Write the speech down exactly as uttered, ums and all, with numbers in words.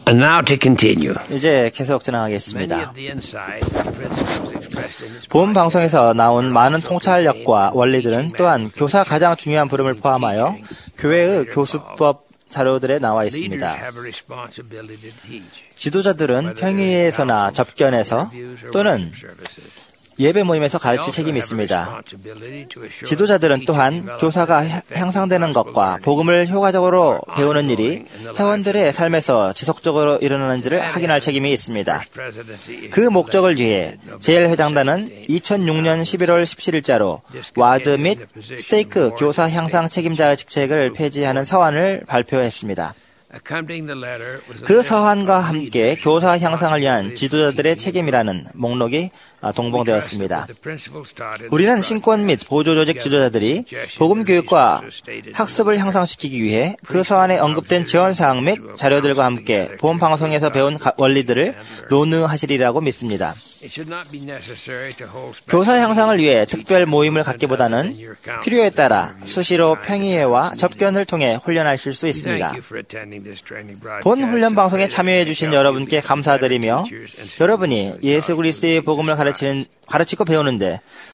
And now to continue. 이제 계속 진행하겠습니다. 본 방송에서 나온 많은 통찰력과 원리들은 또한 교사 가장 중요한 부름을 포함하여 교회의 교수법 자료들에 나와 있습니다. 지도자들은 평의회에서나 접견에서 또는 예배 모임에서 가르칠 책임이 있습니다. 지도자들은 또한 교사가 향상되는 것과 복음을 효과적으로 배우는 일이 회원들의 삶에서 지속적으로 일어나는지를 확인할 책임이 있습니다. 그 목적을 위해 제일회장단은 이천육 년 십일월 십칠일자로 와드 및 스테이크 교사 향상 책임자의 직책을 폐지하는 서한을 발표했습니다. 그 서한과 함께 교사 향상을 위한 지도자들의 책임이라는 목록이 동봉되었습니다. 우리는 신권 및 보조조직 지도자들이 복음 교육과 학습을 향상시키기 위해 그 서한에 언급된 지원사항 및 자료들과 함께 본 방송에서 배운 원리들을 논의하시리라고 믿습니다. 교사 향상을 위해 특별 모임을 갖기보다는 필요에 따라 수시로 평의회와 접견을 통해 훈련하실 수 있습니다. 본 훈련 방송에 참여해 주신 여러분께 감사드리며 여러분이 예수 그리스도의 복음을 가르치는, 가르치고 배우는데